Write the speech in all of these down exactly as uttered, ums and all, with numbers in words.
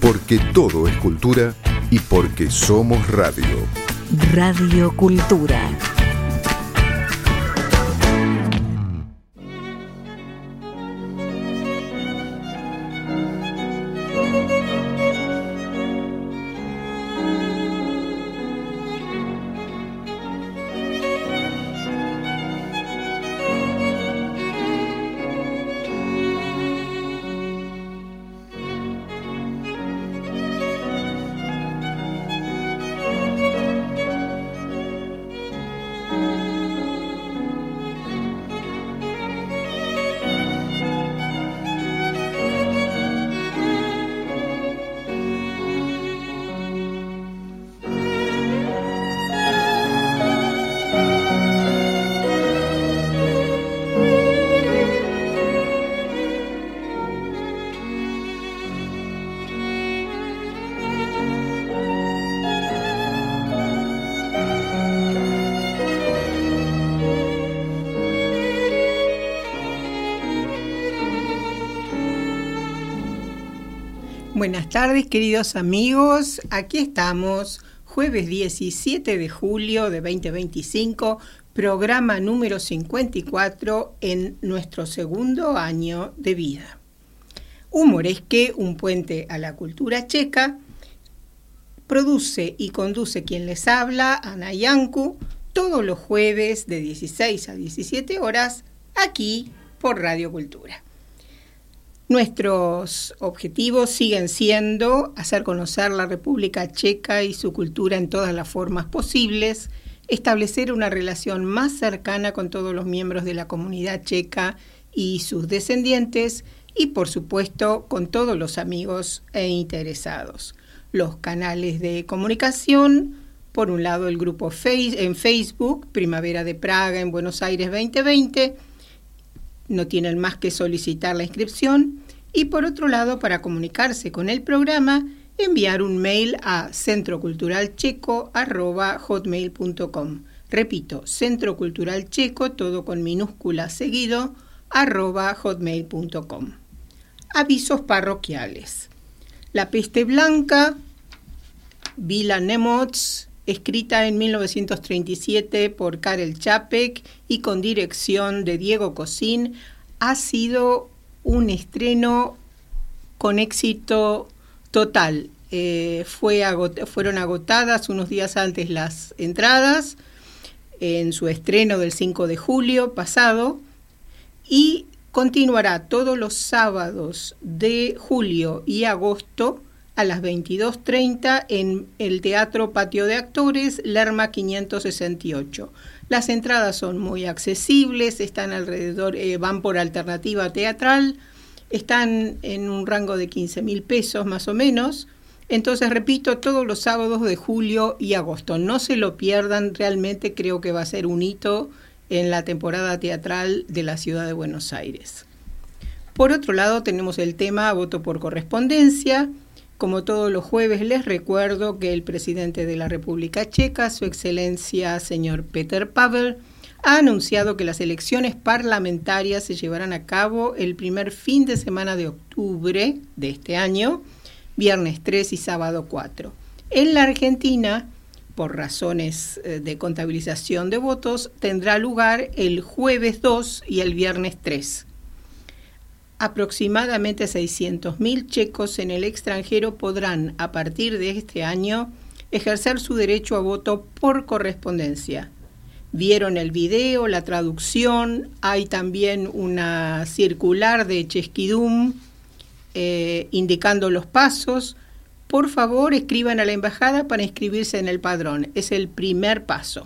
porque todo es cultura y porque somos radio. Radio Cultura. Buenas tardes, queridos amigos. Aquí estamos, jueves diecisiete de julio de veinte veinticinco, programa número cincuenta y cuatro en nuestro segundo año de vida. Humoresque, un puente a la cultura checa, produce y conduce quien les habla, Ana Yanku, todos los jueves de dieciséis a diecisiete horas, aquí por Radio Cultura. Nuestros objetivos siguen siendo hacer conocer la República Checa y su cultura en todas las formas posibles, establecer una relación más cercana con todos los miembros de la comunidad checa y sus descendientes y, por supuesto, con todos los amigos e interesados. Los canales de comunicación, por un lado el grupo face, en Facebook, Primavera de Praga en Buenos Aires veinte veinte, no tienen más que solicitar la inscripción, y por otro lado, para comunicarse con el programa, enviar un mail a centroculturalcheco arroba hotmail punto com. Repito, centroculturalcheco, todo con minúsculas seguido, arroba hotmail punto com. Avisos parroquiales. La peste blanca, Vila Nemots, escrita en mil novecientos treinta y siete por Karel Čapek y con dirección de Diego Cosín, ha sido un estreno con éxito total. Eh, fue agot- fueron agotadas unos días antes las entradas en su estreno del cinco de julio pasado y continuará todos los sábados de julio y agosto a las veintidós treinta en el Teatro Patio de Actores, Lerma quinientos sesenta y ocho. Las entradas son muy accesibles, están alrededor, eh, van por alternativa teatral, están en un rango de quince mil pesos más o menos. Entonces, repito, todos los sábados de julio y agosto. No se lo pierdan, realmente creo que va a ser un hito en la temporada teatral de la ciudad de Buenos Aires. Por otro lado, tenemos el tema voto por correspondencia. Como todos los jueves, les recuerdo que el presidente de la República Checa, su excelencia señor Petr Pavel, ha anunciado que las elecciones parlamentarias se llevarán a cabo el primer fin de semana de octubre de este año, viernes tres y sábado cuatro. En la Argentina, por razones de contabilización de votos, tendrá lugar el jueves dos y el viernes tres. Aproximadamente seiscientos mil checos en el extranjero podrán, a partir de este año, ejercer su derecho a voto por correspondencia. Vieron el video, la traducción, hay también una circular de Chesquidum eh, indicando los pasos. Por favor, escriban a la embajada para inscribirse en el padrón. Es el primer paso.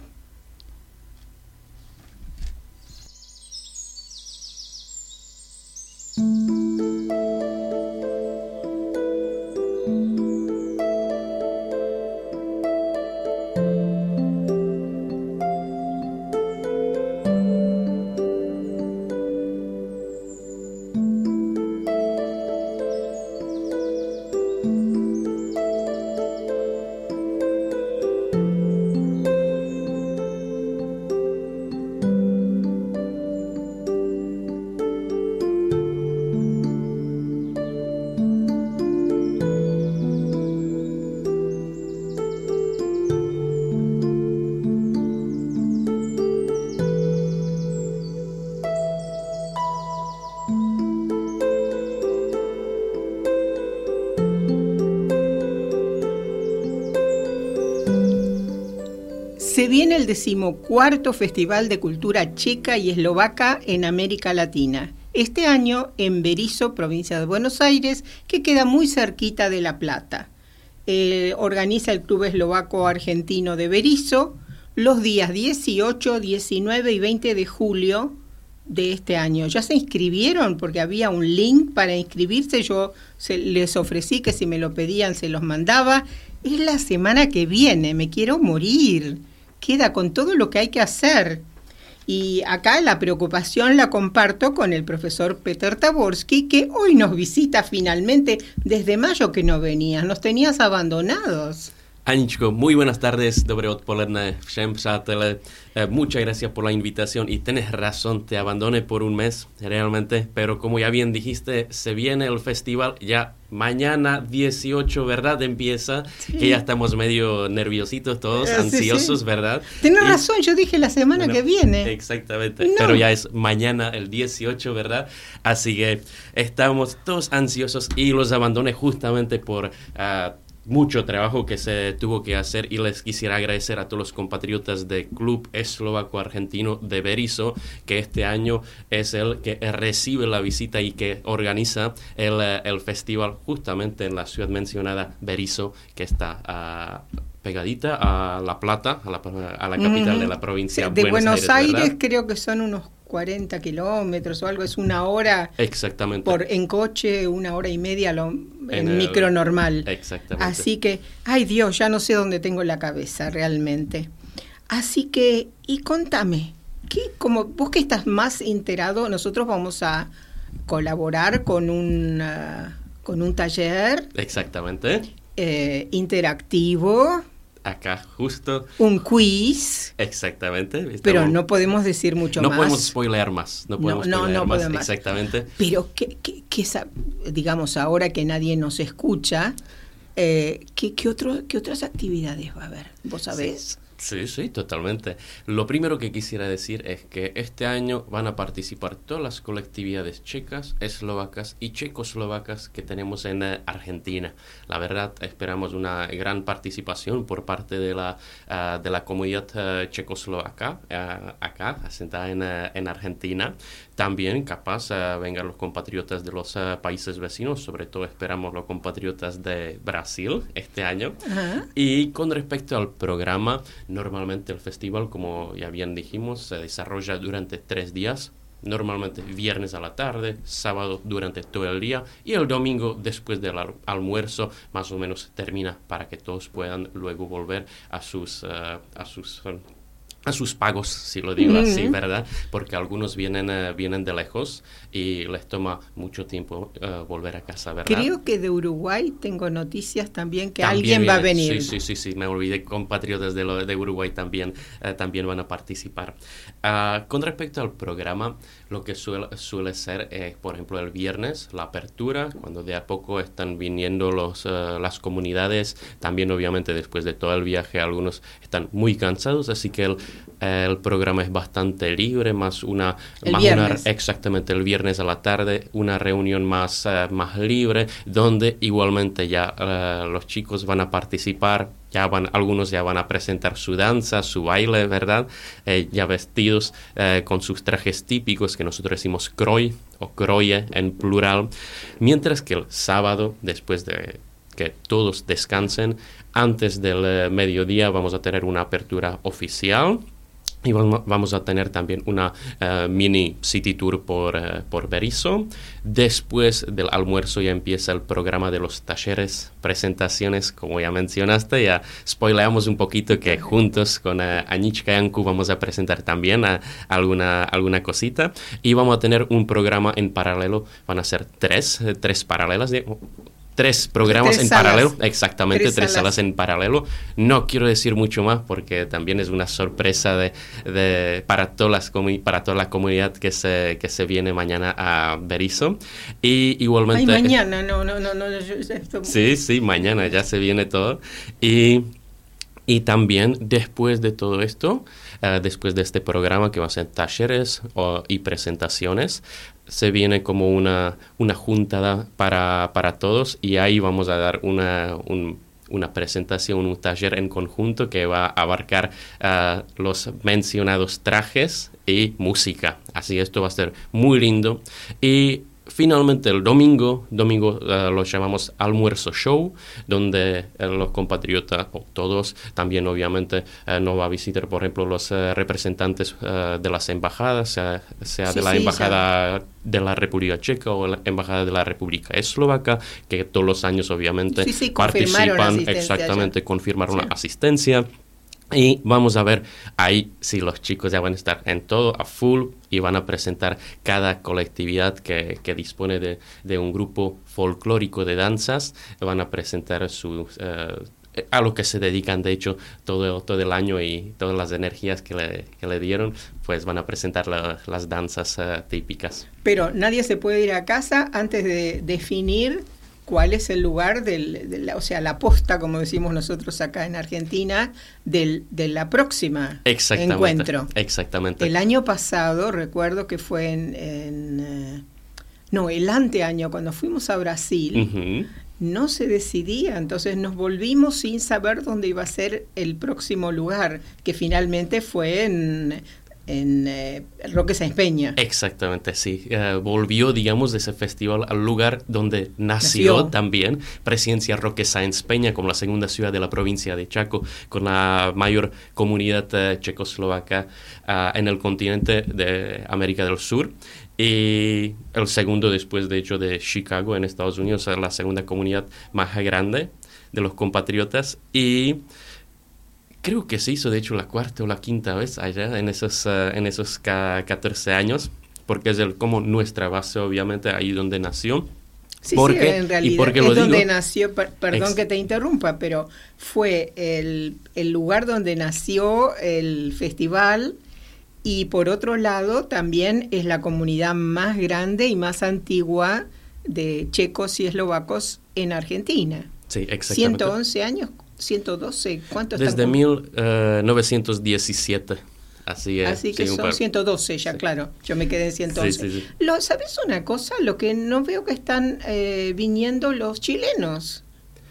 Se viene el decimocuarto Festival de Cultura Checa y Eslovaca en América Latina. Este año en Berisso, provincia de Buenos Aires, que queda muy cerquita de La Plata. Eh, organiza el Club Eslovaco Argentino de Berisso los días dieciocho, diecinueve y veinte de julio de este año. ¿Ya se inscribieron? Porque había un link para inscribirse. Yo se, les ofrecí que si me lo pedían se los mandaba. Es la semana que viene. Me quiero morir. Queda con todo lo que hay que hacer. Y acá la preocupación la comparto con el profesor Peter Taborski, que hoy nos visita finalmente. Desde mayo que no venías. Nos tenías abandonados. Aničko, muy buenas tardes, dobré odpoledne všem přátelé. Eh, muchas gracias por la invitación y tienes razón, te abandoné por un mes realmente, pero como ya bien dijiste, se viene el festival ya mañana dieciocho, ¿verdad? Empieza, sí. Que ya estamos medio nerviositos todos, eh, ansiosos, sí, sí. ¿Verdad? Tienes y, razón, yo dije la semana bueno, que viene. Exactamente, no. Pero ya es mañana el dieciocho, ¿verdad? Así que estamos todos ansiosos y los abandoné justamente por... Uh, mucho trabajo que se tuvo que hacer y les quisiera agradecer a todos los compatriotas del Club Eslovaco Argentino de Berisso, que este año es el que recibe la visita y que organiza el, el festival justamente en la ciudad mencionada Berisso, que está uh, pegadita a La Plata, a la, a la capital uh-huh. de la provincia de Buenos, Buenos Aires, Aires creo que son unos cuarenta kilómetros o algo, es una hora. Exactamente. Por, en coche, una hora y media lo, en, en el, micro normal. Exactamente. Así que, ay Dios, ya no sé dónde tengo la cabeza realmente. Así que, y contame, ¿qué, como vos que estás más enterado, nosotros vamos a colaborar con un, uh, con un taller. Exactamente. Eh, interactivo. Acá justo. Un quiz. Exactamente. Estamos, pero no podemos decir mucho no más. No podemos spoilear más. No podemos no, spoilear no, no más. Podemos. Exactamente. Pero, ¿qué, qué, qué, digamos, ahora que nadie nos escucha, eh, ¿qué, qué, otro, ¿qué otras actividades va a haber? ¿Vos sabés? Sí, sí, totalmente. Lo primero que quisiera decir es que este año van a participar todas las colectividades checas, eslovacas y checoslovacas que tenemos en uh, Argentina. La verdad, esperamos una gran participación por parte de la, uh, de la comunidad uh, checoslovaca uh, acá, asentada en, uh, en Argentina. También, capaz, uh, vengan los compatriotas de los uh, países vecinos, sobre todo esperamos los compatriotas de Brasil este año. Uh-huh. Y con respecto al programa, normalmente el festival, como ya bien dijimos, se desarrolla durante tres días. Normalmente viernes a la tarde, sábado durante todo el día y el domingo después del al- almuerzo más o menos termina para que todos puedan luego volver a sus... Uh, a sus uh, a sus pagos, si lo digo mm-hmm. así, ¿verdad? Porque algunos vienen, uh, vienen de lejos y les toma mucho tiempo uh, volver a casa, ¿verdad? Creo que de Uruguay tengo noticias también que también alguien viene, va a venir. Sí, sí, sí, sí, me olvidé, compatriotas de, lo, de Uruguay también, uh, también van a participar. Uh, con respecto al programa, lo que suele, suele ser, eh, por ejemplo, el viernes, la apertura, cuando de a poco están viniendo los, uh, las comunidades, también obviamente después de todo el viaje algunos están muy cansados, así que el El programa es bastante libre, más una, el más viernes. una exactamente el viernes a la tarde, una reunión más, uh, más libre, donde igualmente ya uh, los chicos van a participar, ya van, algunos ya van a presentar su danza, su baile, ¿verdad? Eh, ya vestidos eh, con sus trajes típicos que nosotros decimos kroj o kroje en plural, mientras que el sábado, después de que todos descansen, antes del uh, mediodía vamos a tener una apertura oficial. Y vamos a tener también una uh, mini city tour por, uh, por Berisso. Después del almuerzo ya empieza el programa de los talleres, presentaciones, como ya mencionaste. Ya spoileamos un poquito que juntos con uh, Anička y Janku vamos a presentar también uh, alguna, alguna cosita. Y vamos a tener un programa en paralelo. Van a ser tres, uh, tres paralelas de... Tres programas tres en salas. paralelo, exactamente, tres, tres salas. salas en paralelo. No quiero decir mucho más porque también es una sorpresa de, de, para, todas las comu- para toda la comunidad que se, que se viene mañana a Berisso. Y igualmente... Ay, mañana, no, no, no. no yo, esto... Sí, sí, mañana ya se viene todo. Y... Y también después de todo esto, uh, después de este programa que va a ser talleres o, y presentaciones, se viene como una, una juntada para, para todos y ahí vamos a dar una, un, una presentación, un taller en conjunto que va a abarcar uh, los mencionados trajes y música. Así esto va a ser muy lindo. Y finalmente el domingo, domingo uh, lo llamamos almuerzo show, donde uh, los compatriotas, o todos, también obviamente uh, nos va a visitar, por ejemplo, los uh, representantes uh, de las embajadas, sea, sea sí, de la sí, embajada ya. de la República Checa o la embajada de la República Eslovaca, que todos los años obviamente sí, sí, participan, exactamente, ya. confirmaron sí. la asistencia. Y vamos a ver ahí si los chicos ya van a estar en todo a full y van a presentar cada colectividad que, que dispone de, de un grupo folclórico de danzas. Van a presentar su, uh, a lo que se dedican, de hecho, todo, todo el año y todas las energías que le, que le dieron, pues van a presentar la, las danzas uh, típicas. Pero nadie se puede ir a casa antes de definir cuál es el lugar, del, de la, o sea, la posta, como decimos nosotros acá en Argentina, del, de la próxima exactamente, encuentro. Exactamente. El año pasado, recuerdo que fue en... en eh, no, el anteaño, cuando fuimos a Brasil, uh-huh. no se decidía, entonces nos volvimos sin saber dónde iba a ser el próximo lugar, que finalmente fue en... en eh, Roque Sáenz Peña. Exactamente, sí. Uh, volvió, digamos, de ese festival al lugar donde nació, nació. también Presidencia Roque Sáenz Peña, como la segunda ciudad de la provincia de Chaco, con la mayor comunidad uh, checoslovaca uh, en el continente de América del Sur. Y el segundo después, de hecho, de Chicago, en Estados Unidos, la segunda comunidad más grande de los compatriotas. Y creo que se hizo, de hecho, la cuarta o la quinta vez allá en esos, uh, en esos catorce años, porque es el, como nuestra base, obviamente, ahí donde nació. Sí, porque, sí, en realidad y porque es lo donde digo, nació, per, perdón ex, que te interrumpa, pero fue el, el lugar donde nació el festival y por otro lado también es la comunidad más grande y más antigua de checos y eslovacos en Argentina. Sí, exactamente. ciento once años. ciento doce, ¿cuánto están? Desde mil novecientos diecisiete, así es. Así que sí, son ciento doce ya, sí. Claro, yo me quedé en ciento once. Sí, sí, sí. Lo, ¿sabes una cosa? Lo que no veo que están eh, viniendo los chilenos.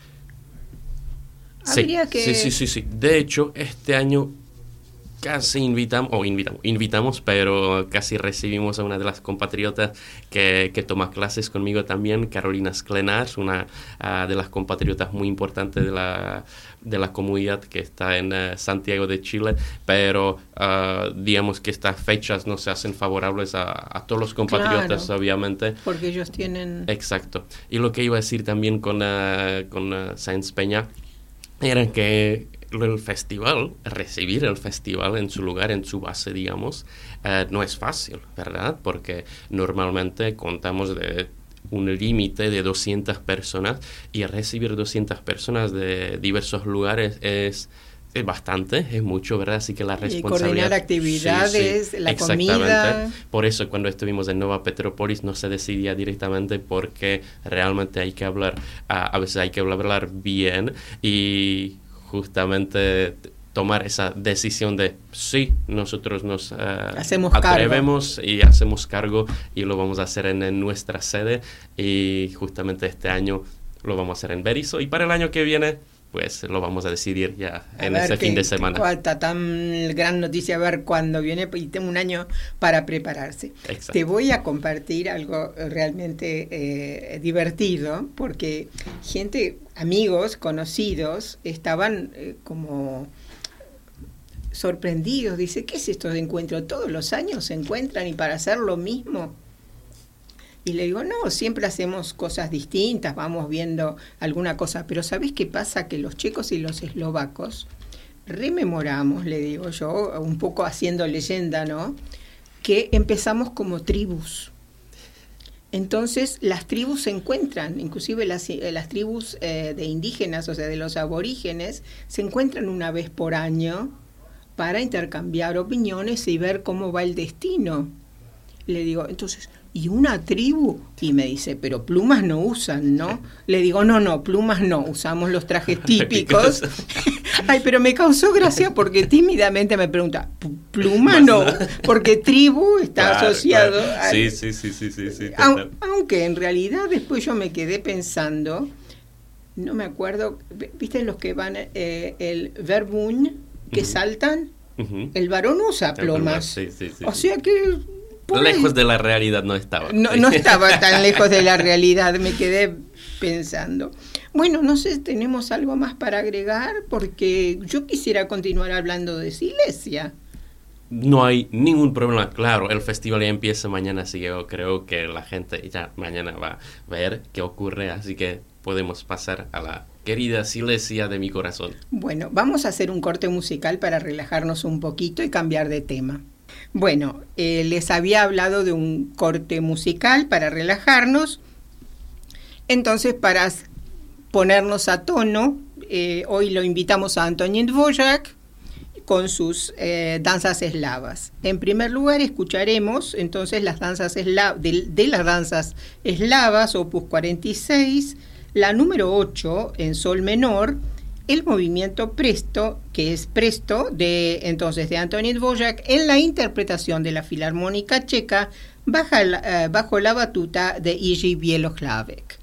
Habría sí, que... sí, sí, sí, sí. De hecho, este año casi invitamos, o invitamos, invitamos, pero casi recibimos a una de las compatriotas que, que toma clases conmigo también, Carolina Sklenar, una uh, de las compatriotas muy importantes de la, de la comunidad que está en uh, Santiago de Chile, pero uh, digamos que estas fechas no se hacen favorables a, a todos los compatriotas, claro, obviamente. Porque ellos tienen... Exacto. Y lo que iba a decir también con, uh, con uh, Sáenz Peña era que el festival, recibir el festival en su lugar, en su base, digamos, eh, no es fácil, ¿verdad? Porque normalmente contamos de un límite de doscientas personas y recibir doscientas personas de diversos lugares es, es bastante, es mucho, ¿verdad? Así que la responsabilidad... Y coordinar actividades, sí, sí, la comida... Por eso cuando estuvimos en Nova Petrópolis no se decidía directamente porque realmente hay que hablar, a, a veces hay que hablar bien y... justamente tomar esa decisión de sí, nosotros nos uh, hacemos atrevemos cargo. y hacemos cargo y lo vamos a hacer en, en nuestra sede y justamente este año lo vamos a hacer en Berisso y para el año que viene pues lo vamos a decidir ya a en ese qué, fin de semana. Cuánta tan gran noticia, a ver cuándo viene y tengo un año para prepararse. Exacto. Te voy a compartir algo realmente eh, divertido porque gente, amigos, conocidos estaban eh, como sorprendidos. Dice, ¿qué es esto de encuentro? Todos los años se encuentran y para hacer lo mismo. Y le digo, no, siempre hacemos cosas distintas, vamos viendo alguna cosa, pero ¿sabés qué pasa? Que los checos y los eslovacos rememoramos, le digo yo, un poco haciendo leyenda, ¿no? Que empezamos como tribus. Entonces las tribus se encuentran, inclusive las, las tribus eh, de indígenas, o sea, de los aborígenes, se encuentran una vez por año para intercambiar opiniones y ver cómo va el destino. Le digo, entonces... ¿Y una tribu? Y me dice, pero plumas no usan, ¿no? Le digo, no, no, plumas no, usamos los trajes típicos. Ay, pero me causó gracia porque tímidamente me pregunta, ¿pluma no? Porque tribu está claro, asociado claro. a... Sí, sí, sí, sí, sí, sí. Aunque en realidad después yo me quedé pensando no me acuerdo, ¿viste los que van, eh, el verbund, que uh-huh. saltan? Uh-huh. El varón usa plumas. Sí, sí, sí, o sea que... Lejos ahí, de la realidad no estaba. No, no estaba tan lejos de la realidad, me quedé pensando. Bueno, no sé, ¿tenemos algo más para agregar? Porque yo quisiera continuar hablando de Silesia. No hay ningún problema, claro, el festival ya empieza mañana, así que yo creo que la gente ya mañana va a ver qué ocurre, así que podemos pasar a la querida Silesia de mi corazón. Bueno, vamos a hacer un corte musical para relajarnos un poquito y cambiar de tema. Bueno, eh, les había hablado de un corte musical para relajarnos, entonces para ponernos a tono, eh, hoy lo invitamos a Antonín Dvořák con sus eh, danzas eslavas. En primer lugar escucharemos entonces las danzas eslavas, de, de las danzas eslavas, opus cuarenta y seis, la número ocho en sol menor, el movimiento presto, que es presto, de entonces de Antonín Dvořák, en la interpretación de la Filarmónica Checa bajo la, uh, bajo la batuta de Jiří Bělohlávek.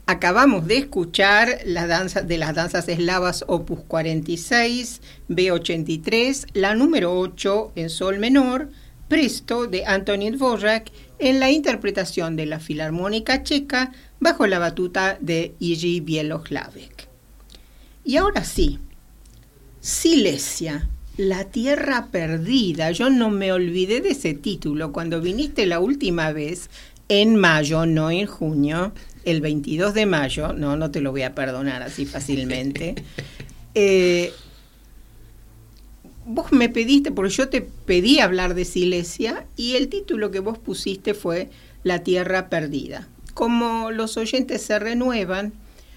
Acabamos de escuchar la danza de las danzas eslavas opus cuarenta y seis, B ochenta y tres, la número ocho en sol menor, Presto de Antonín Dvořák, en la interpretación de la Filarmónica Checa bajo la batuta de Jiří Bělohlavek. Y ahora sí, Silesia, la tierra perdida. Yo no me olvidé de ese título cuando viniste la última vez, en mayo, no en junio, el veintidós de mayo, no, no te lo voy a perdonar así fácilmente. Eh, vos me pediste, porque yo te pedí hablar de Silesia, y el título que vos pusiste fue La tierra perdida. Como los oyentes se renuevan,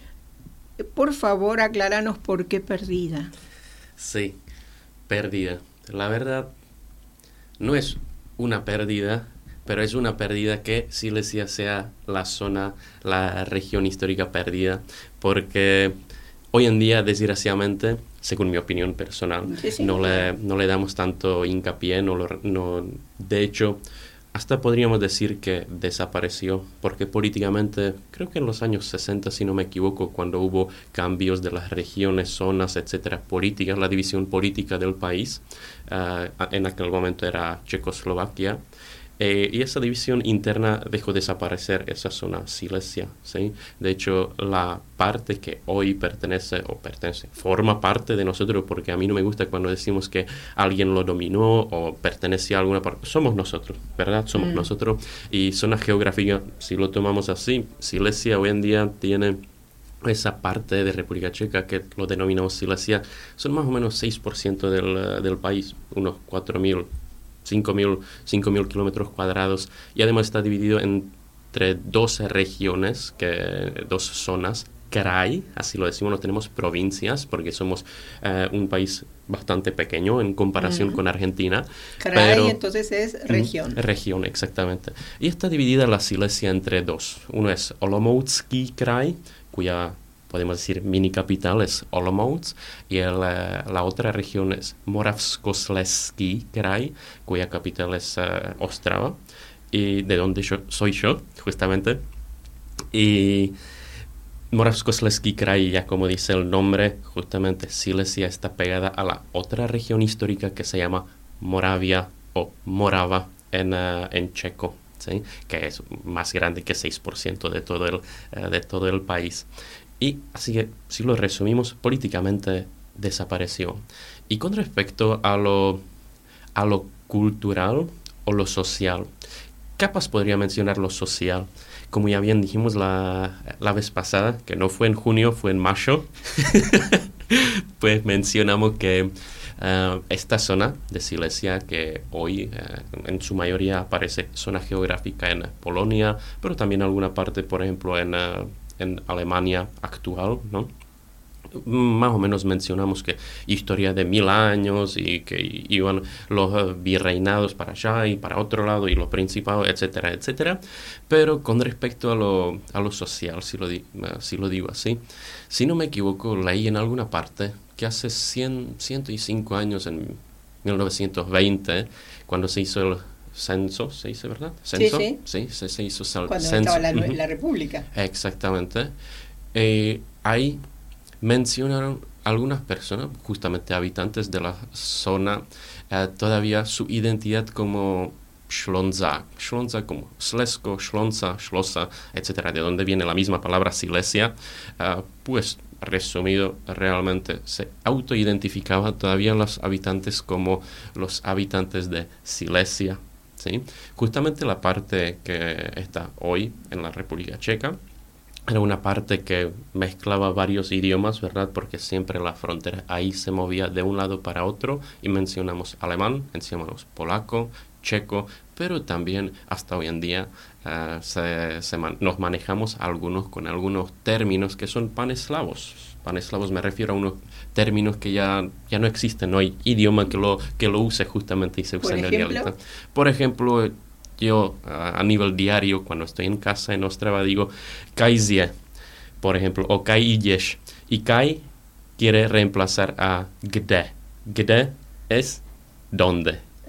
por favor acláranos por qué perdida. Sí, pérdida. La verdad, no es una pérdida, pero es una pérdida que Silesia sea la zona, la región histórica perdida, porque hoy en día, desgraciadamente, según mi opinión personal, sí, sí. No, le, no le damos tanto hincapié, no lo, no, de hecho, hasta podríamos decir que desapareció, porque políticamente, creo que en los años sesenta, si no me equivoco, cuando hubo cambios de las regiones, zonas, etcétera, políticas, la división política del país, uh, en aquel momento era Checoslovaquia, Eh, y esa división interna dejó desaparecer esa zona Silesia, ¿sí? De hecho, la parte que hoy pertenece, o pertenece, forma parte de nosotros, porque a mí no me gusta cuando decimos que alguien lo dominó o pertenece a alguna parte. Somos nosotros, ¿verdad? Somos mm. nosotros. Y zona geográfica, si lo tomamos así, Silesia hoy en día tiene esa parte de República Checa que lo denominamos Silesia, son más o menos seis por ciento del, del país, unos cuatro mil cinco mil kilómetros cuadrados, y además está dividido entre dos regiones, que, dos zonas, Krai, así lo decimos, no tenemos provincias porque somos uh, un país bastante pequeño en comparación mm. con Argentina. Krai, pero, entonces es región. Mm, región, exactamente. Y está dividida la Silesia entre dos. Uno es Olomoucký Krai, cuya podemos decir mini capital es Olomouc, y el, uh, la otra región es Moravskoslezský Kraj, cuya capital es uh, Ostrava, y de donde yo, soy yo, justamente. Y Moravskoslezský Kraj, ya como dice el nombre, justamente Silesia está pegada a la otra región histórica que se llama Moravia o Morava en, uh, en checo, ¿sí? Que es más grande que seis por ciento de todo el, uh, de todo el país. Y así que, si lo resumimos, políticamente desapareció. Y con respecto a lo, a lo cultural o lo social, capaz podría mencionar lo social. Como ya bien dijimos la, la vez pasada, que no fue en junio, fue en mayo, pues mencionamos que uh, esta zona de Silesia, que hoy uh, en su mayoría aparece zona geográfica en Polonia, pero también alguna parte, por ejemplo, en... Uh, en Alemania actual, ¿no? Más o menos mencionamos que historia de mil años y que iban los virreinados para allá y para otro lado y los principados, etcétera, etcétera. Pero con respecto a lo, a lo social, si lo, di, si lo digo así, si no me equivoco, leí en alguna parte que hace cien, ciento cinco años, en mil novecientos veinte, cuando se hizo el censo, ¿se dice, verdad? ¿Censo? Sí, sí. Sí, se, se hizo sal- Cuando censo. estaba la, uh-huh. la República. Exactamente. Eh, ahí mencionaron algunas personas, justamente habitantes de la zona, eh, todavía su identidad como Ślązak. Ślązak como Slesko, Śląza, Ślosa, etcétera, de donde viene la misma palabra Silesia, uh, pues resumido, realmente se autoidentificaban todavía los habitantes como los habitantes de Silesia, ¿sí? Justamente la parte que está hoy en la República Checa era una parte que mezclaba varios idiomas, ¿verdad? Porque siempre la frontera ahí se movía de un lado para otro, y mencionamos alemán, mencionamos polaco, checo, pero también hasta hoy en día uh, se, se man- nos manejamos algunos con algunos términos que son paneslavos. Paneslavos me refiero a unos términos que ya, ya no existen, no hay idioma que lo, que lo use justamente y se use en el dialecto. Por ejemplo, yo uh, a nivel diario, cuando estoy en casa en Ostrava, digo kajzie, por ejemplo, o kaj ideš. Y kaj quiere reemplazar a kde. Kde es dónde.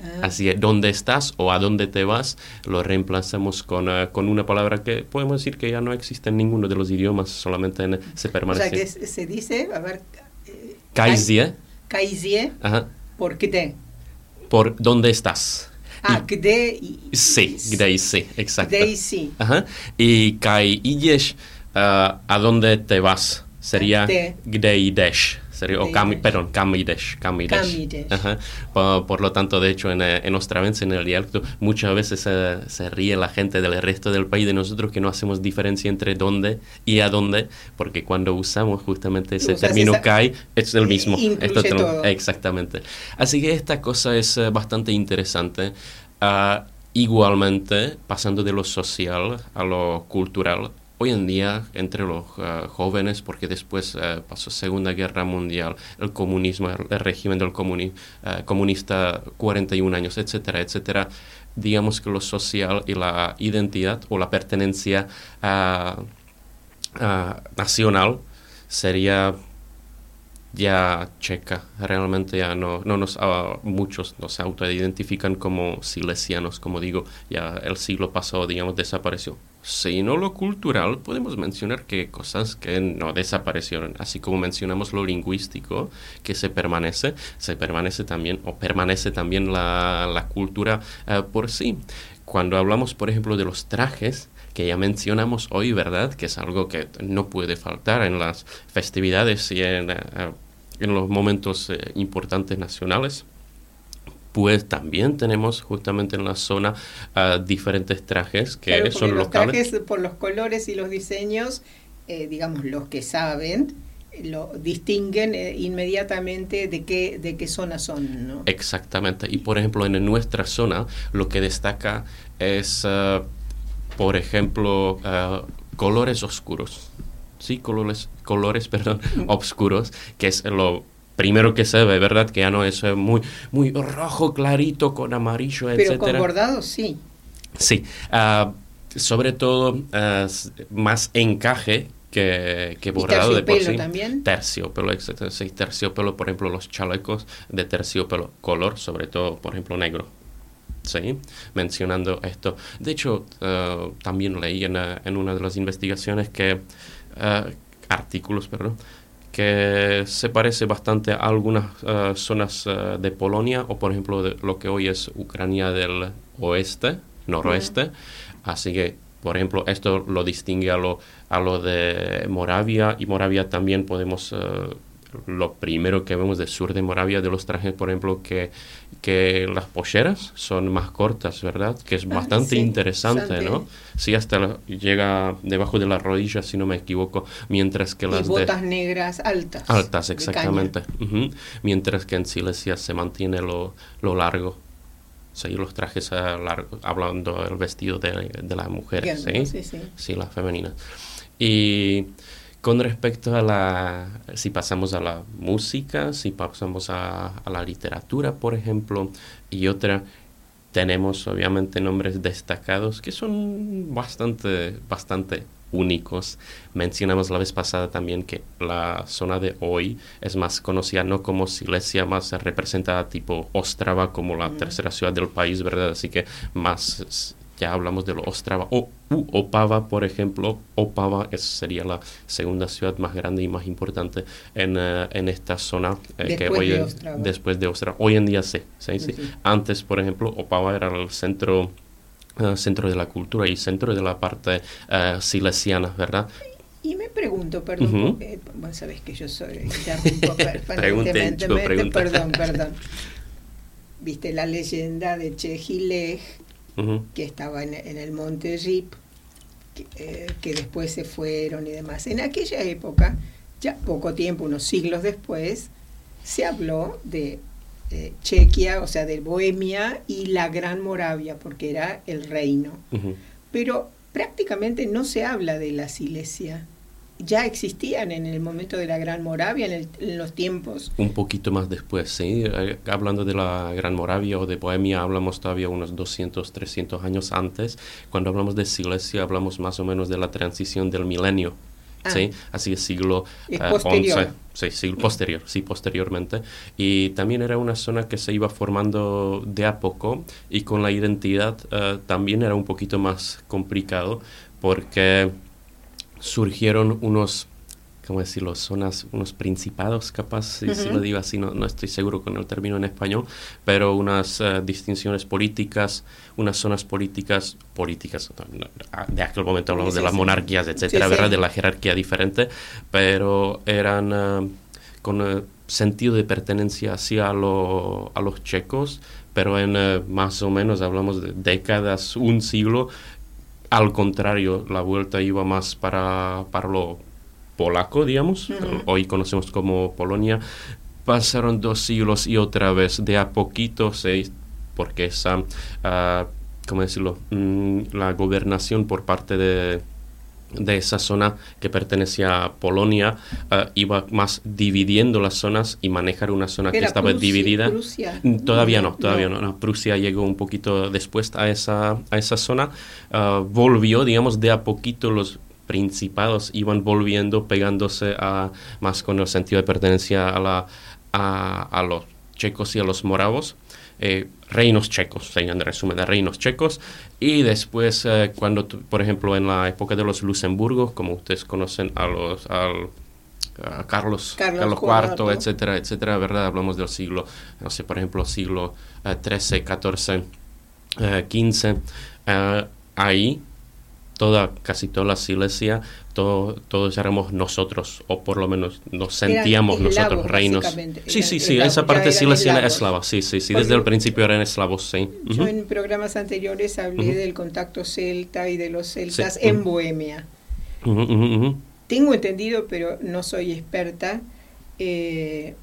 Ah. Así es, ¿dónde estás o a dónde te vas? Lo reemplazamos con, uh, con una palabra que podemos decir que ya no existe en ninguno de los idiomas, solamente en, se permanece. O sea, que se, se dice, a ver... Eh, Kaizie. Kaizie, Ajá. ¿por qué? Por ¿dónde estás? Ah, y, kde y... Sí, kde sí, exacto. Kde sí. Ajá. Y kai idziesz, uh, ¿a dónde te vas? Sería Kde. kde idziesz. Sería, o Kde kam, idziesz. perdón, kam idziesz, kam idziesz. Kam idziesz. Ajá. Por, por lo tanto, de hecho, en, en ostravense, en el dialecto, muchas veces se, se ríe la gente del resto del país de nosotros que no hacemos diferencia entre dónde y a dónde, porque cuando usamos justamente ese Usas término esa- kai, es el mismo. Incluye Esto te lo- todo. Exactamente. Así que esta cosa es eh, bastante interesante. Ah, igualmente, pasando de lo social a lo cultural, hoy en día, entre los uh, jóvenes, porque después uh, pasó Segunda Guerra Mundial, el comunismo, el, el régimen del comuni- uh, comunista, cuarenta y un años, etcétera, etcétera, digamos que lo social y la identidad o la pertenencia uh, uh, nacional sería ya checa. Realmente ya no, no nos, uh, muchos nos autoidentifican como silesianos, como digo, ya el siglo pasado, digamos, desapareció. Sino lo cultural, podemos mencionar que cosas que no desaparecieron, así como mencionamos lo lingüístico, que se permanece, se permanece también, o permanece también la, la cultura uh, por sí. Cuando hablamos, por ejemplo, de los trajes, que ya mencionamos hoy, ¿verdad? Que es algo que no puede faltar en las festividades y en, uh, en los momentos uh, importantes nacionales. Pues también tenemos justamente en la zona uh, diferentes trajes que Claro, porque son los locales. trajes, por los colores y los diseños, eh, digamos, los que saben, lo distinguen eh, inmediatamente de qué, de qué zona son, ¿no? Exactamente. Y por ejemplo, en nuestra zona lo que destaca es, uh, por ejemplo, uh, colores oscuros. Sí, colores, colores, perdón, oscuros, que es lo primero que se ve, ¿verdad? Que ya no es eh, muy, muy rojo clarito con amarillo, Pero etcétera. con bordados sí. Sí, uh, sobre todo uh, más encaje que, que bordado de por terciopelo sí. también? Terciopelo, etcétera. Sí, terciopelo, por ejemplo, los chalecos de terciopelo, color, sobre todo, por ejemplo, negro. Sí, mencionando esto. De hecho, uh, también leí en, uh, en una de las investigaciones que, uh, artículos, perdón, que se parece bastante a algunas uh, zonas uh, de Polonia o, por ejemplo, de lo que hoy es Ucrania del oeste, noroeste. Mm. Así que, por ejemplo, esto lo distingue a lo, a lo de Moravia, y Moravia también podemos... Uh, lo primero que vemos del sur de Moravia, de los trajes, por ejemplo, que, que las polleras son más cortas, ¿verdad? Que es bastante ah, sí, interesante, interesante, ¿no? Sí, hasta la, llega debajo de las rodillas, si no me equivoco, mientras que y las botas de... negras altas. Altas, exactamente. Uh-huh. Mientras que en Silesia se mantiene lo, lo largo. Sí, los trajes uh, largos, hablando del vestido de, de las mujeres, ¿sí? Sí, sí. Sí, las femeninas. Y... Con respecto a la, si pasamos a la música, si pasamos a, a la literatura, por ejemplo, y otra, tenemos obviamente nombres destacados que son bastante, bastante únicos. Mencionamos la vez pasada también que la zona de hoy es más conocida no como Silesia, más representada tipo Ostrava como la mm. tercera ciudad del país, ¿verdad? Así que más... Ya hablamos de lo Ostrava o u Opava, por ejemplo. Opava es, sería la segunda ciudad más grande y más importante en, uh, en esta zona. Eh, que hoy, de después de Ostrava. Hoy en día sí, sí, sí. sí. Antes, por ejemplo, Opava era el centro, uh, centro de la cultura y centro de la parte uh, silesiana, ¿verdad? Y me pregunto, perdón, uh-huh. porque, bueno, sabes que yo soy interrumpo permanentemente, perdón, perdón. Viste la leyenda de Chehilej, Uh-huh. que estaba en, en el monte Rip, que, eh, que después se fueron y demás. En aquella época, ya poco tiempo, unos siglos después, se habló de eh, Chequia, o sea, de Bohemia y la Gran Moravia, porque era el reino. Uh-huh. Pero prácticamente no se habla de la Silesia. Ya existían en el momento de la Gran Moravia, en, el, en los tiempos. Un poquito más después, sí. Eh, hablando de la Gran Moravia o de Bohemia, hablamos todavía unos doscientos, trescientos años antes. Cuando hablamos de Silesia, hablamos más o menos de la transición del milenio, Ah. ¿sí? Así es siglo Es eh, posterior. once. Sí, siglo posterior, sí, posteriormente. Y también era una zona que se iba formando de a poco y con la identidad eh, también era un poquito más complicado porque surgieron unos, ¿cómo decirlo? Zonas, unos principados, capaz, si, uh-huh. si lo digo así, no, no estoy seguro con el término en español, pero unas uh, distinciones políticas, unas zonas políticas, políticas, de aquel momento hablamos sí, de las sí. monarquías, etcétera, sí, ¿verdad? Sí. De la jerarquía diferente, pero eran uh, con uh, sentido de pertenencia hacia lo, a los checos, pero en uh, más o menos, hablamos de décadas, un siglo, al contrario, la vuelta iba más para, para lo polaco, digamos, uh-huh. hoy conocemos como Polonia. Pasaron dos siglos y otra vez de a poquito, seis, porque esa, uh, ¿cómo decirlo? Mm, la gobernación por parte de, de esa zona que pertenecía a Polonia uh, iba más dividiendo las zonas y manejar una zona que estaba Prusia, dividida. Prusia. Todavía no, todavía no. no, no. Prusia llegó un poquito después a esa, a esa zona. Uh, volvió, digamos, de a poquito los principados iban volviendo, pegándose a, más con el sentido de pertenencia a, la, a, a los checos y a los moravos. Eh, reinos checos, serían en resumen de reinos checos, y después eh, cuando, tu, por ejemplo, en la época de los Luxemburgos, como ustedes conocen a los al, a Carlos, Carlos, Carlos cuarto, etcétera, etcétera, ¿verdad? Hablamos del siglo, no sé, por ejemplo, siglo eh, trece, catorce, eh, quince, eh, ahí toda, casi toda la Silesia, todo, todos éramos nosotros, o por lo menos nos sentíamos eran nosotros eslavos, reinos. eran sí, sí, sí, eslavos, esa parte silesiana eslavos. es eslava, sí, sí, sí, Porque desde el principio eran eslavos, sí. Yo uh-huh. en programas anteriores hablé uh-huh. del contacto celta y de los celtas sí. en uh-huh. Bohemia. Uh-huh, uh-huh, uh-huh. Tengo entendido, pero no soy experta, eh,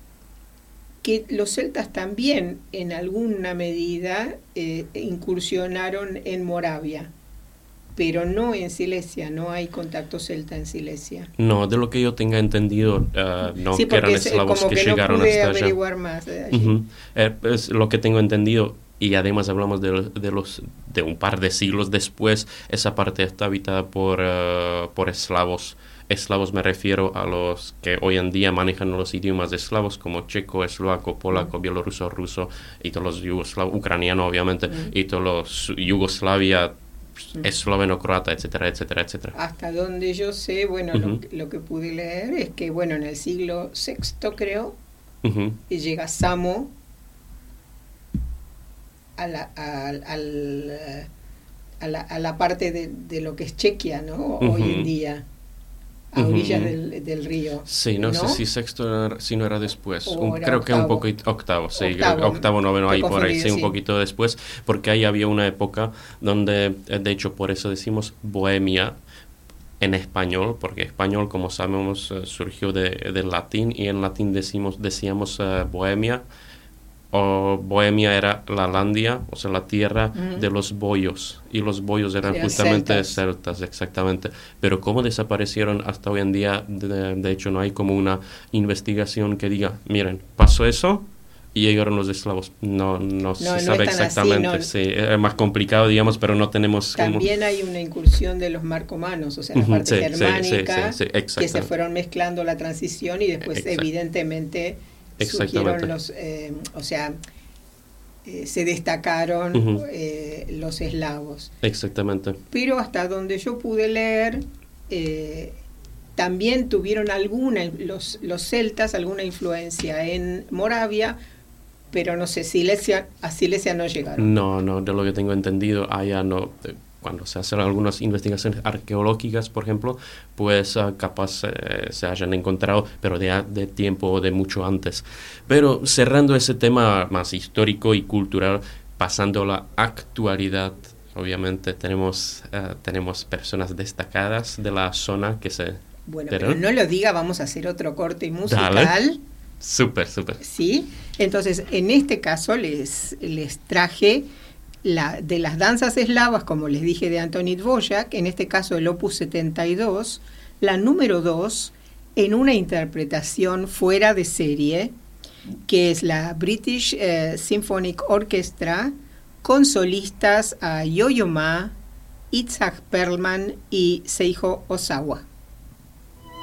que los celtas también en alguna medida eh, incursionaron en Moravia, pero no en Silesia, no hay contacto celta en Silesia. No, de lo que yo tenga entendido, uh, no, sí, que eran es, eslavos como que, que llegaron no pude hasta allá. averiguar más de allí. Uh-huh. Eh, es lo que tengo entendido, y además hablamos de, de los de un par de siglos después, esa parte está habitada por, uh, por eslavos. Eslavos me refiero a los que hoy en día manejan los idiomas eslavos como checo, eslovaco, polaco, mm. bielorruso, ruso, y todos los yugoslavos, ucraniano obviamente, mm. y todos los Yugoslavia, mm. esloveno, croata, etcétera, etcétera, etcétera. Hasta donde yo sé, bueno, uh-huh. lo, lo que pude leer es que, bueno, en el siglo sexto, creo, uh-huh. llega Samo a la, a, al, a la, a la parte de, de lo que es Chequia, ¿no? Uh-huh. Hoy en día. A orillas uh-huh. del, del río. Sí, no, no sé si sexto era, si no era después. Un, era creo octavo. que un poquito octavo, sí, octavo, octavo noveno, ahí por ahí, sí, sí, un poquito después, porque ahí había una época donde, de hecho, por eso decimos Bohemia en español, porque español, como sabemos, surgió de, del latín, y en latín decimos, decíamos uh, Bohemia, o Bohemia era la landia, o sea, la tierra uh-huh. de los boyos, y los boyos eran sí, justamente celtas. celtas, exactamente. Pero cómo desaparecieron hasta hoy en día, de, de hecho no hay como una investigación que diga, miren, pasó eso y llegaron los eslavos. No, no, no se no sabe exactamente, así, no. Sí, es más complicado, digamos, pero no tenemos... También como... hay una incursión de los marcomanos, o sea, la uh-huh, parte sí, germánica, sí, sí, sí, que se fueron mezclando la transición y después Exacto. evidentemente... surgieron los, eh, o sea, eh, se destacaron uh-huh. eh, los eslavos. Exactamente. Pero hasta donde yo pude leer, eh, también tuvieron alguna, los, los celtas, alguna influencia en Moravia, pero no sé, Silesia, a Silesia no llegaron. No, no, de lo que tengo entendido, allá no... Cuando se hacen algunas investigaciones arqueológicas, por ejemplo, pues uh, capaz eh, se hayan encontrado, pero de, de tiempo, de mucho antes. Pero cerrando ese tema más histórico y cultural, pasando a la actualidad, obviamente tenemos, uh, tenemos personas destacadas de la zona que se... Bueno, pero no lo diga, vamos a hacer otro corte musical. Dale. Súper, súper. Sí, entonces en este caso les, les traje... La, de las danzas eslavas, como les dije, de Antoni Dvořák, en este caso el opus setenta y dos, la número dos, en una interpretación fuera de serie, que es la British eh, Symphonic Orchestra, con solistas a Yo-Yo Ma, Itzhak Perlman y Seijo Osawa.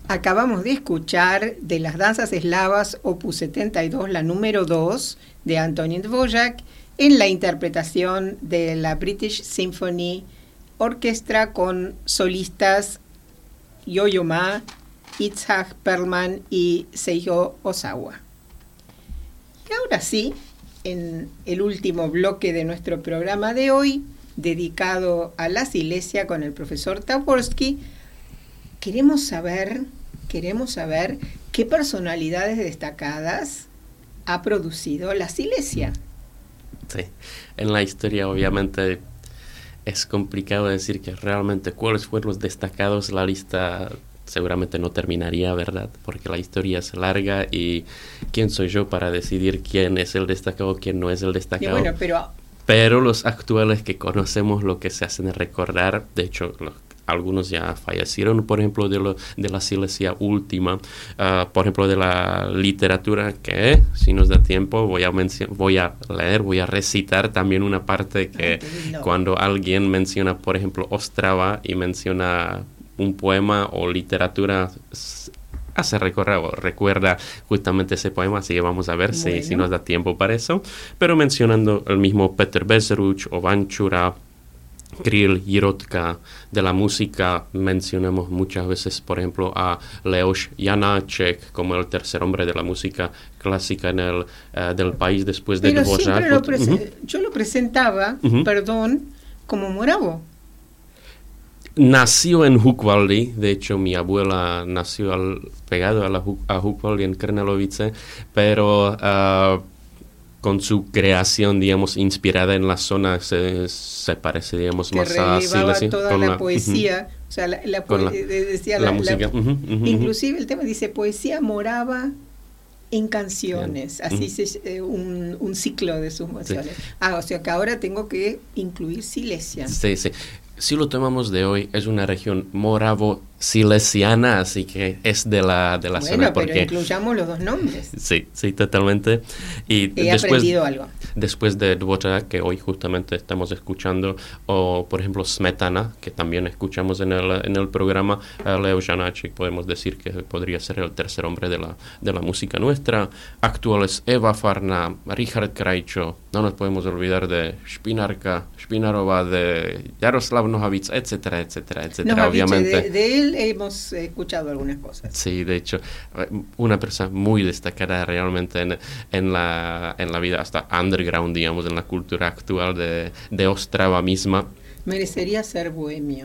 Acabamos de escuchar de las danzas eslavas opus setenta y dos, la número dos, de Antonín Dvořák, en la interpretación de la British Symphony Orchestra con solistas Yo-Yo Ma, Itzhak Perlman y Seijō Osawa. Y ahora sí, en el último bloque de nuestro programa de hoy, dedicado a la Silesia con el profesor Táborský, queremos saber, queremos saber qué personalidades destacadas ha producido la Silesia. Sí, en la historia obviamente es complicado decir que realmente cuáles fueron los destacados. La lista seguramente no terminaría, ¿verdad? Porque la historia es larga y ¿quién soy yo para decidir quién es el destacado, quién no es el destacado? Y bueno, pero... pero los actuales que conocemos lo que se hacen recordar, de hecho, los algunos ya fallecieron, por ejemplo, de, lo, de la Silesia última, uh, por ejemplo, de la literatura, que si nos da tiempo voy a, mencio- voy a leer, voy a recitar también una parte que no. Cuando alguien menciona, por ejemplo, Ostrava y menciona un poema o literatura, hace recordar o recuerda justamente ese poema, así que vamos a ver bueno. si, si nos da tiempo para eso, pero mencionando el mismo Peter Bezruč o Vančura, Kryl, Jirotka. De la música mencionamos muchas veces, por ejemplo, a Leoš Janáček como el tercer hombre de la música clásica en el uh, del país después de Dvořák. Lo prese- uh-huh. Yo lo presentaba, uh-huh. perdón, como moravo. Nació en Hukvaldy, de hecho mi abuela nació al, pegado a, la, a Hukvaldy en Krnelovice, pero uh, con su creación, digamos, inspirada en la zona, se, se parece, digamos, que más a Silesia. Toda la, la poesía, uh-huh. o sea, la, la, poe- la, decía la, la música. La, uh-huh, uh-huh, inclusive el tema dice, poesía morava en canciones, Bien. así uh-huh. se, eh, un, un ciclo de sus canciones. Sí. Ah, o sea que ahora tengo que incluir Silesia. Sí, sí. Si lo tomamos de hoy, es una región moravo-silesiana, así que es de la, de la bueno, zona. Bueno, pero porque, incluyamos los dos nombres. Sí, sí, totalmente. Y He después, aprendido algo. Después de Dvořák, que hoy justamente estamos escuchando, o por ejemplo Smetana, que también escuchamos en el, en el programa, uh, Leoš Janáček, podemos decir que podría ser el tercer hombre de la, de la música nuestra. Actuales Eva Farná, Richard Krajčo, no nos podemos olvidar de Špinárka, Špinarová, de Jaroslav Nohavic, etcétera, etcétera, etcétera, Nohavic, obviamente. De, de él hemos escuchado algunas cosas. Sí, de hecho, una persona muy destacada realmente en, en, la, en la vida hasta underground, digamos, en la cultura actual de, de Ostrava misma. Merecería ser bohemio.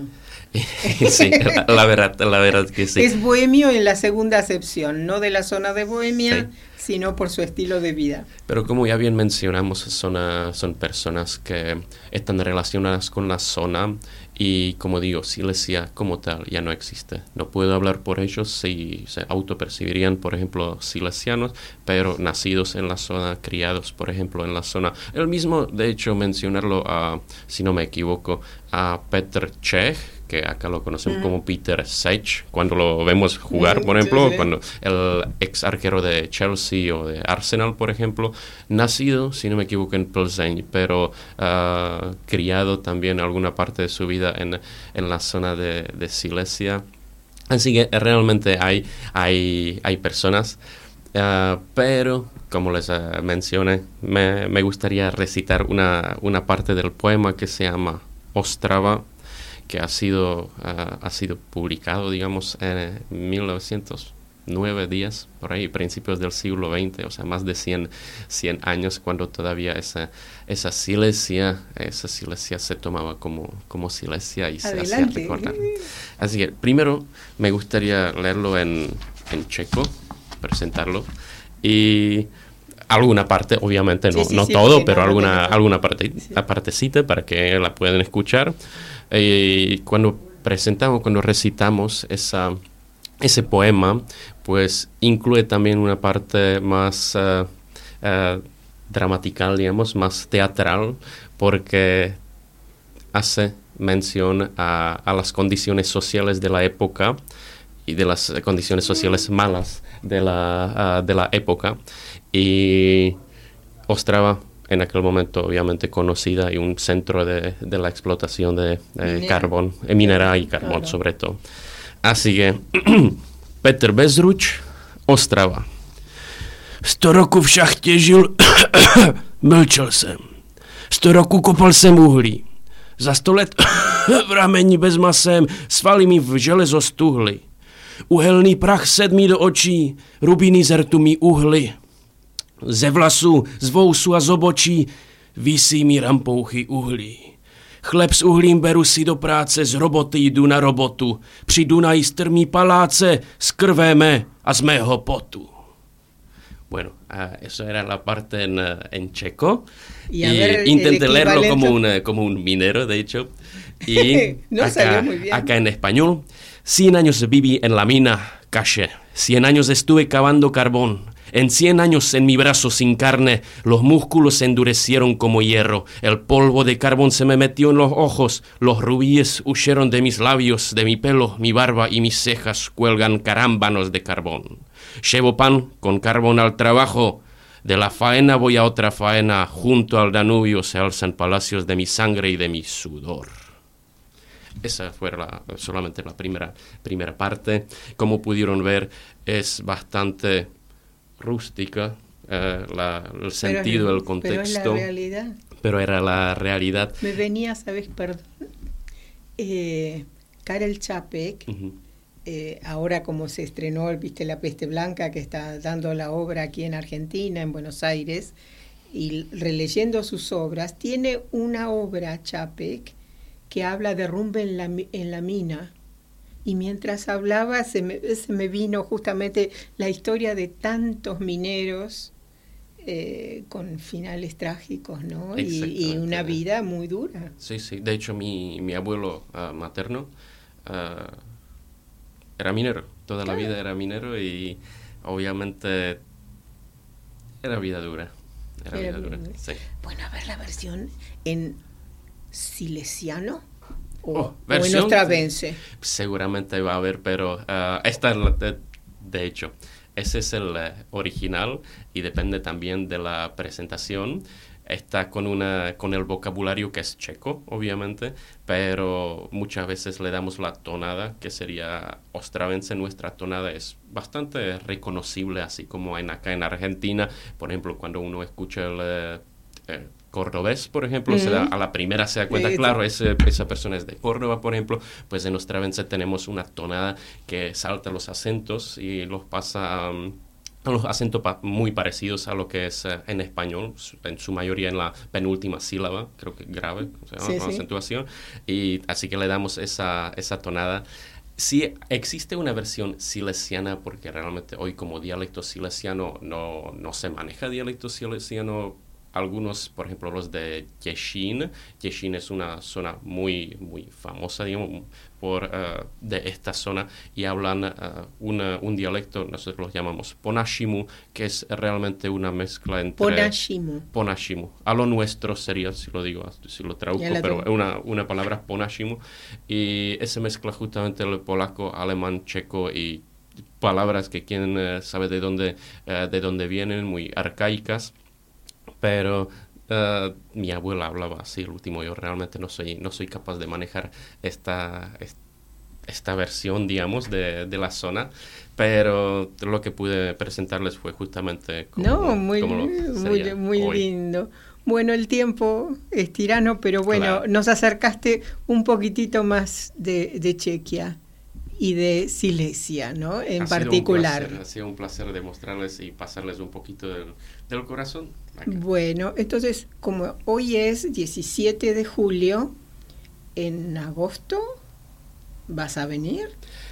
Sí, la, la verdad, la verdad que sí. Es bohemio en la segunda acepción, no de la zona de Bohemia, sí. sino por su estilo de vida. Pero como ya bien mencionamos, son, uh, son personas que están relacionadas con la zona y, como digo, Silesia como tal ya no existe. No puedo hablar por ellos si se autopercibirían, por ejemplo, silesianos, pero nacidos en la zona, criados, por ejemplo, en la zona. El mismo, de hecho, mencionarlo, uh, si no me equivoco, a Petr Čech, que acá lo conocemos mm. como Peter Sech, cuando lo vemos jugar, por ejemplo, sí, sí. cuando el ex arquero de Chelsea o de Arsenal, por ejemplo, nacido, si no me equivoco, en Plzeň, pero uh, criado también alguna parte de su vida en, en la zona de, de Silesia. Así que realmente hay, hay, hay personas, uh, pero como les uh, mencioné, me, me gustaría recitar una, una parte del poema que se llama Ostrava, que ha sido, uh, ha sido publicado, digamos, en mil novecientos nueve días, por ahí, principios del siglo veinte, o sea, más de cien, cien años, cuando todavía esa, esa Silesia, esa Silesia se tomaba como, como Silesia y Adelante. Se hacía recordar. Así que, primero, me gustaría leerlo en, en checo, presentarlo, y alguna parte, obviamente, no, sí, sí, no sí, todo, pero no, alguna, no, alguna parte, sí. partecita para que la puedan escuchar. Y cuando presentamos, cuando recitamos esa, ese poema, pues incluye también una parte más uh, uh, dramatical, digamos, más teatral, porque hace mención a, a las condiciones sociales de la época y de las condiciones sociales malas de la, uh, de la época. Y Ostrava, en aquel momento obviamente conocida y un centro de, de la explotación de, de carbón, eh, mineral y carbón, claro. sobre todo. Así que Petr Bezruč, Ostrava. Sto roku v šachtě žil, mlčel jsem. Sto roku kopal jsem uhlí. Za sto let v rameni bez masem svaly mi v železo stuhly. Uhelný prach sedmí do očí, rubíny z rtu mi uhly. Ze vlasu, z vousu a z obočí visí mi rampouchy uhlí. Chleb s uhlím beru si do práce, z roboty jdu na robotu. Při Dunaji strmí paláce, z krve mé a z mého potu. Bueno, uh, eso era la parte en, en checo. Y, y ver, intenté leerlo como un, como un minero, de hecho. Y no acá, muy bien. acá en español. Cien años viví en la mina Caché. Cien años estuve cavando carbón. En cien años en mi brazo sin carne, los músculos se endurecieron como hierro. El polvo de carbón se me metió en los ojos. Los rubíes huyeron de mis labios, de mi pelo, mi barba y mis cejas cuelgan carámbanos de carbón. Llevo pan con carbón al trabajo. De la faena voy a otra faena. Junto al Danubio se alzan palacios de mi sangre y de mi sudor. Esa fue la, solamente la primera, primera parte. Como pudieron ver, es bastante rústica, eh, la, el sentido, pero, el contexto. Pero es la realidad. Pero era la realidad. Me venía, ¿sabes? Perdón. Eh, Karel Čapek, uh-huh. eh, ahora como se estrenó, viste, La Peste Blanca, que está dando la obra aquí en Argentina, en Buenos Aires, y releyendo sus obras, tiene una obra, Čapek, que habla de rumbe en la, en la mina. Y mientras hablaba se me, se me vino justamente la historia de tantos mineros eh, con finales trágicos, ¿no? Y, y una vida muy dura. Sí, sí. De hecho, mi, mi abuelo uh, materno uh, era minero. Toda claro. la vida era minero y obviamente era vida dura. Era, era vida dura, dura. Sí. Bueno, a ver la versión en silesiano. O, oh, o en ostravense. Seguramente va a haber, pero uh, esta es de, de hecho, ese es el uh, original y depende también de la presentación. Está con una con el vocabulario que es checo, obviamente, pero muchas veces le damos la tonada, que sería ostravense. Nuestra tonada es bastante reconocible, así como en acá en Argentina, por ejemplo, cuando uno escucha el uh, eh, cordobés, por ejemplo, mm. se da, a la primera se da cuenta, sí, claro, ese, esa persona es de Córdoba, por ejemplo, pues en ostravense tenemos una tonada que salta los acentos y los pasa um, a los acentos pa- muy parecidos a lo que es uh, en español, en su mayoría en la penúltima sílaba, creo que grave, o sea, sí, con sí. acentuación, y así que le damos esa, esa tonada. Sí, existe una versión silesiana, porque realmente hoy como dialecto silesiano no, no se maneja dialecto silesiano. Algunos, por ejemplo, los de Těšín. Těšín es una zona muy, muy famosa, digamos, por, uh, de esta zona, y hablan uh, una, un dialecto, nosotros lo llamamos Ponašimu, que es realmente una mezcla entre... Ponašimu. Ponašimu. A lo nuestro sería, si lo digo, si lo traduzco, pero es una, una palabra Ponašimu, y esa mezcla justamente el polaco, alemán, checo y palabras que quien uh, sabe de dónde, uh, de dónde vienen, muy arcaicas. Pero uh, mi abuela hablaba así el último. Yo realmente no soy no soy capaz de manejar esta, esta versión, digamos, de, de la zona. Pero lo que pude presentarles fue justamente como, no, muy, como muy, muy lindo. Bueno, el tiempo es tirano, pero bueno, claro. Nos acercaste un poquitito más de, de Chequia y de Silesia, ¿no? En ha particular. Sido placer, ha sido un placer demostrarles y pasarles un poquito del, del corazón. Acá. Bueno, entonces, como hoy es diecisiete de julio, ¿en agosto vas a venir?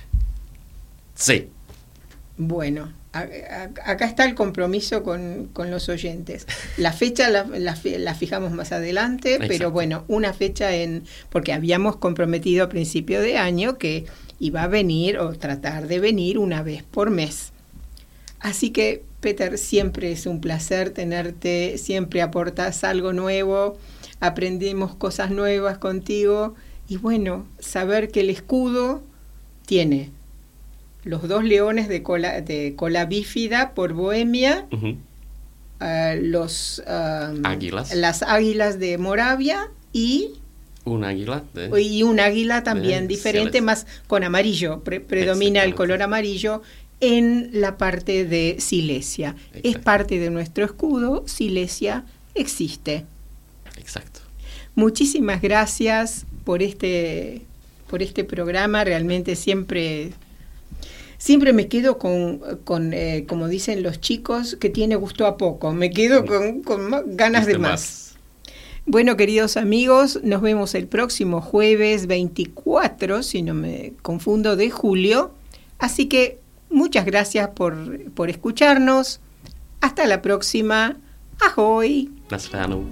Sí. Bueno, a, a, acá está el compromiso con, con los oyentes. La fecha la, la, la fijamos más adelante, exacto. Pero bueno, una fecha en... Porque habíamos comprometido a principio de año que iba a venir o tratar de venir una vez por mes. Así que, Peter, siempre es un placer tenerte, siempre aportas algo nuevo, aprendimos cosas nuevas contigo y bueno, saber que el escudo tiene los dos leones de cola, de cola bífida por Bohemia, uh-huh. uh, los, um, águilas. las águilas de Moravia y Un águila. ¿eh? Y un águila también eh, diferente, más con amarillo, pre- predomina el color amarillo en la parte de Silesia. Exacto. Es parte de nuestro escudo, Silesia existe. Exacto. Muchísimas gracias por este, por este programa, realmente siempre... Siempre me quedo con, con eh, como dicen los chicos, que tiene gusto a poco. Me quedo con, con más, ganas de más. más. Bueno, queridos amigos, nos vemos el próximo jueves veinticuatro, si no me confundo, de julio. Así que muchas gracias por, por escucharnos. Hasta la próxima. Ahoy. Nasrano.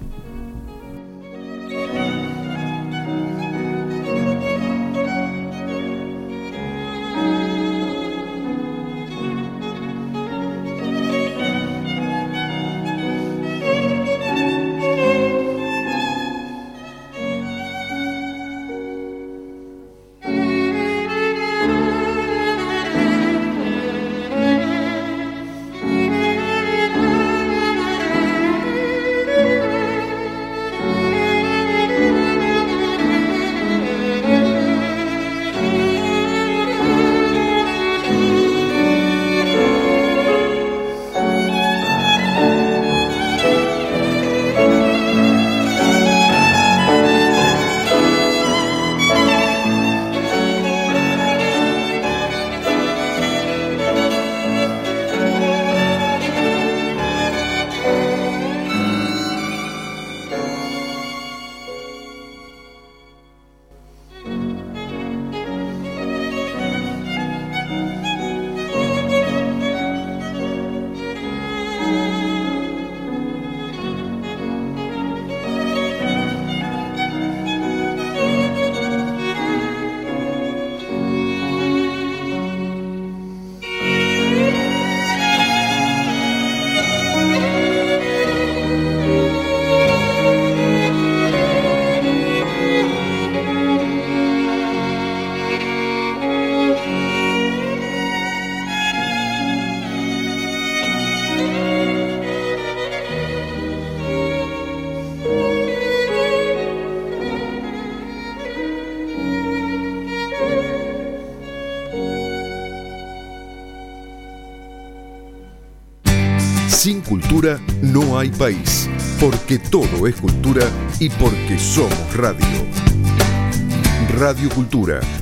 Sin cultura no hay país, porque todo es cultura y porque somos radio. Radio Cultura.